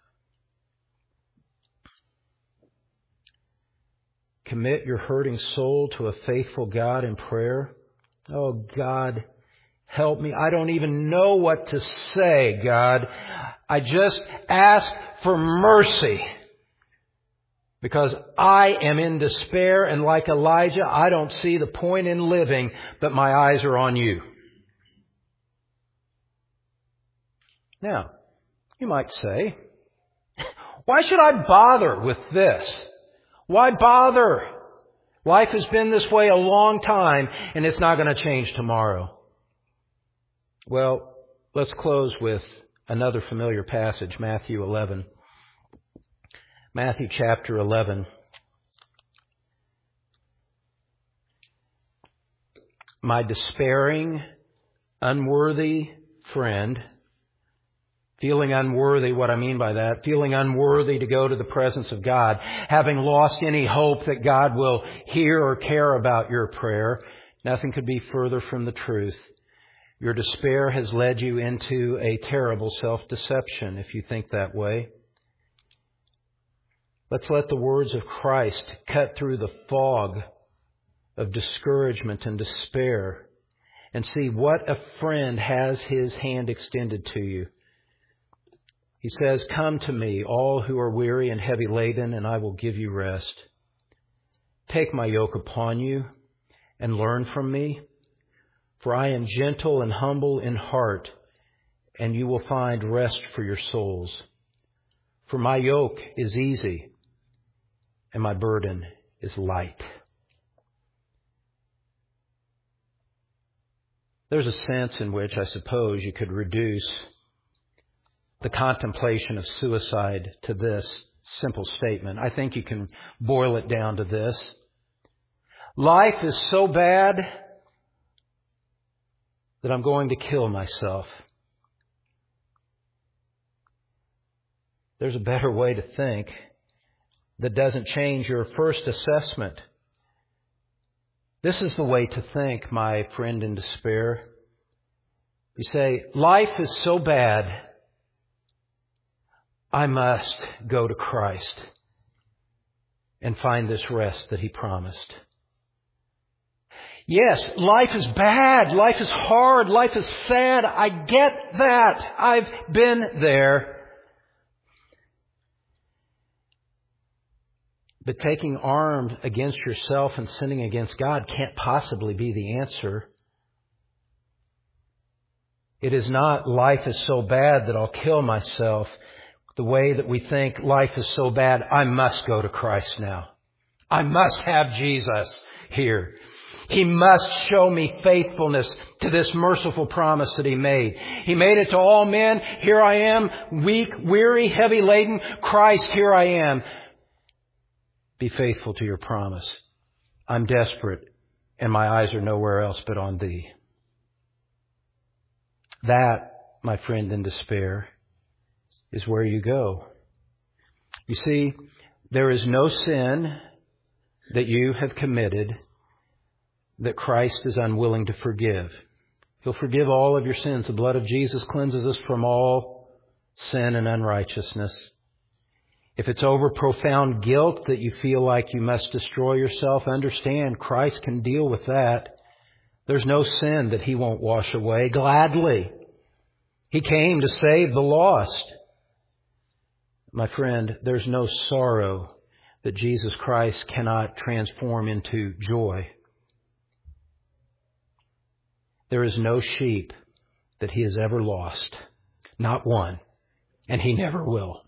Commit your hurting soul to a faithful God in prayer. Oh, God, help me. I don't even know what to say, God. I just ask for mercy. Because I am in despair, and like Elijah, I don't see the point in living, but my eyes are on you. Now, you might say, why should I bother with this? Why bother? Life has been this way a long time, and it's not going to change tomorrow. Well, let's close with another familiar passage, Matthew 11. Matthew chapter 11. My despairing, unworthy friend, feeling unworthy, what I mean by that, feeling unworthy to go to the presence of God, having lost any hope that God will hear or care about your prayer, nothing could be further from the truth. Your despair has led you into a terrible self-deception if you think that way. Let's let the words of Christ cut through the fog of discouragement and despair and see what a friend has His hand extended to you. He says, "Come to me, all who are weary and heavy laden, and I will give you rest. Take my yoke upon you and learn from me, for I am gentle and humble in heart, and you will find rest for your souls. For my yoke is easy and my burden is light." There's a sense in which I suppose you could reduce the contemplation of suicide to this simple statement. I think you can boil it down to this: life is so bad that I'm going to kill myself. There's a better way to think that doesn't change your first assessment. This is the way to think, my friend in despair. You say, life is so bad, I must go to Christ and find this rest that He promised. Yes, life is bad, life is hard, life is sad. I get that. I've been there. But taking arms against yourself and sinning against God can't possibly be the answer. It is not life is so bad that I'll kill myself. The way that we think life is so bad, I must go to Christ now. I must have Jesus here. He must show me faithfulness to this merciful promise that He made. He made it to all men. Here I am, weak, weary, heavy laden. Christ, here I am. Be faithful to your promise. I'm desperate, and my eyes are nowhere else but on Thee. That, my friend in despair, is where you go. You see, there is no sin that you have committed that Christ is unwilling to forgive. He'll forgive all of your sins. The blood of Jesus cleanses us from all sin and unrighteousness. If it's over profound guilt that you feel like you must destroy yourself, understand Christ can deal with that. There's no sin that He won't wash away gladly. He came to save the lost. My friend, there's no sorrow that Jesus Christ cannot transform into joy. There is no sheep that He has ever lost. Not one. And He never will.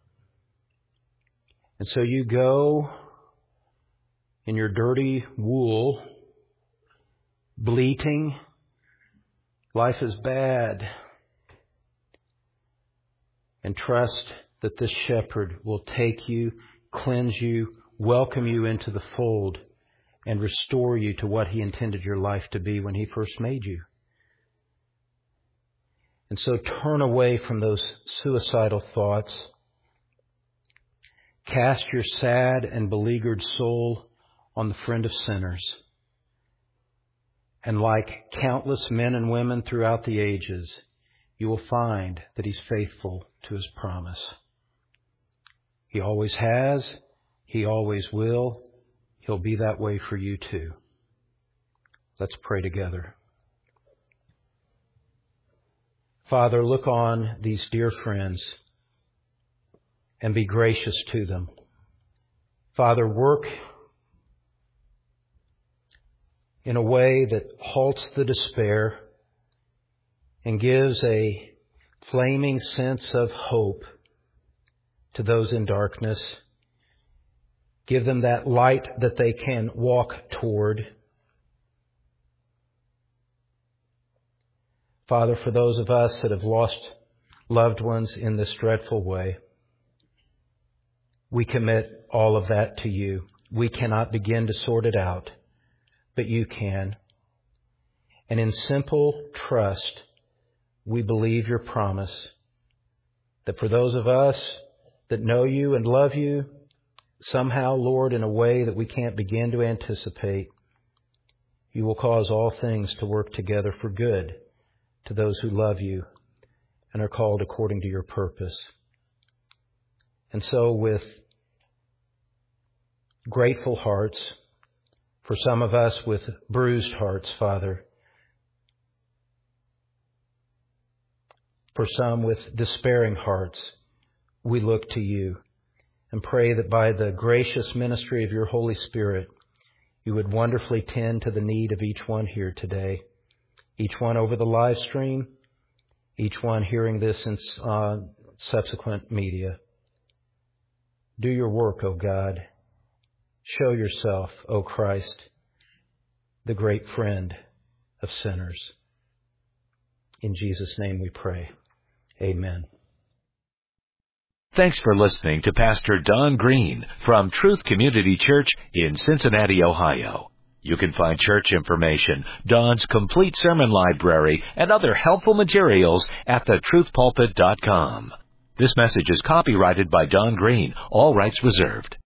And so you go in your dirty wool, bleating, life is bad, and trust that this shepherd will take you, cleanse you, welcome you into the fold, and restore you to what He intended your life to be when He first made you. And so turn away from those suicidal thoughts. Cast your sad and beleaguered soul on the friend of sinners. And like countless men and women throughout the ages, you will find that He's faithful to His promise. He always has. He always will. He'll be that way for you too. Let's pray together. Father, look on these dear friends and be gracious to them. Father, work in a way that halts the despair and gives a flaming sense of hope to those in darkness. Give them that light that they can walk toward. Father, for those of us that have lost loved ones in this dreadful way, we commit all of that to You. We cannot begin to sort it out, but You can. And in simple trust, we believe Your promise that for those of us that know You and love You, somehow, Lord, in a way that we can't begin to anticipate, You will cause all things to work together for good to those who love you and are called according to your purpose. And so with grateful hearts, for some of us with bruised hearts, Father, for some with despairing hearts, we look to you and pray that by the gracious ministry of your Holy Spirit, you would wonderfully tend to the need of each one here today, each one over the live stream, each one hearing this in subsequent media. Do your work, O God. Show yourself, O Christ, the great friend of sinners. In Jesus' name we pray. Amen. Thanks for listening to Pastor Don Green from Truth Community Church in Cincinnati, Ohio. You can find church information, Don's complete sermon library, and other helpful materials at thetruthpulpit.com. This message is copyrighted by Don Green, all rights reserved.